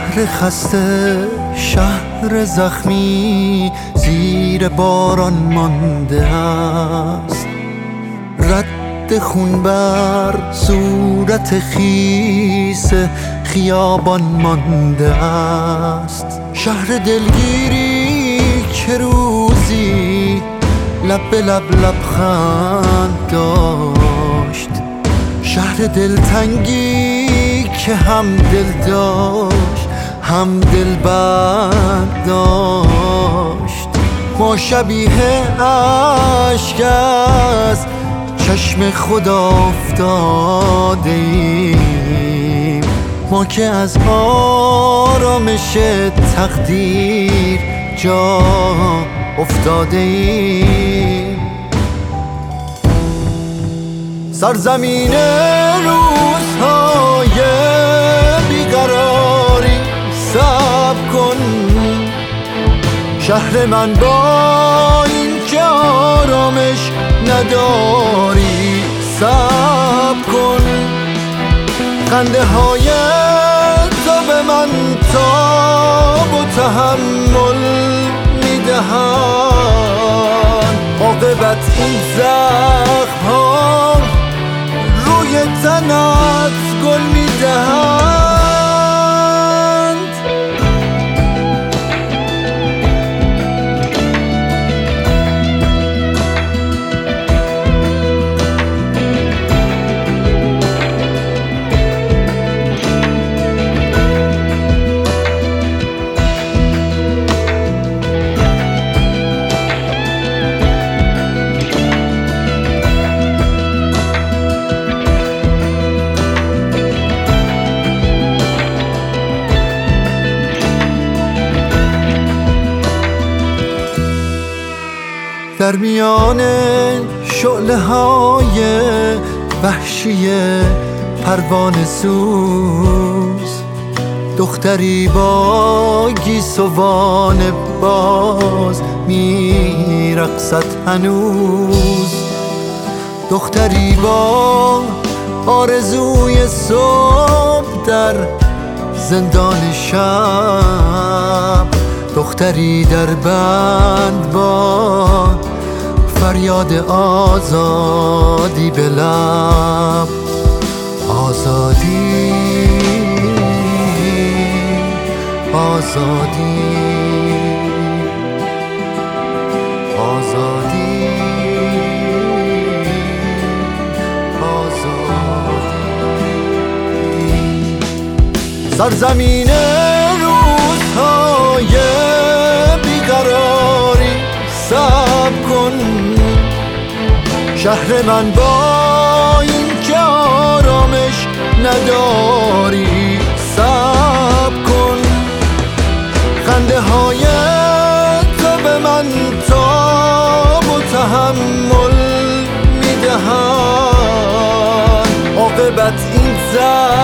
شهر خسته، شهر زخمی زیر باران مانده است. رد خون بر صورت خیس خیابان مانده است. شهر دلگیری که روزی لب به لب لبخند داشت. شهر دلتنگی که هم دل داشت هم دل بند داشت. ما شبیه اشک از چشم خدا افتاده ایم، ما که از آرامش تقدیر جا افتاده ایم. سرزمین روزهای بیقراری صبر کن، شهر من با این که آرامش نداری صبر کن. خنده های تو به من تاب و تحمل میدهند، عاقبت این زخم ها روی تنت گل میدهند. در میان شعله های وحشی پروانه سوز، دختری با گیسوان باز میرقصد هنوز. دختری با آرزوی صبح در زندان شب، دختری در بند با فریاد آزادی به لب. آزادی آزادی آزادی آزادی. سرزمین روزهای بیقراری صبر کن، شهر من با این که آرامش نداری صبر کن. خنده های تو به من تاب و تحمل میدهند، عاقبت این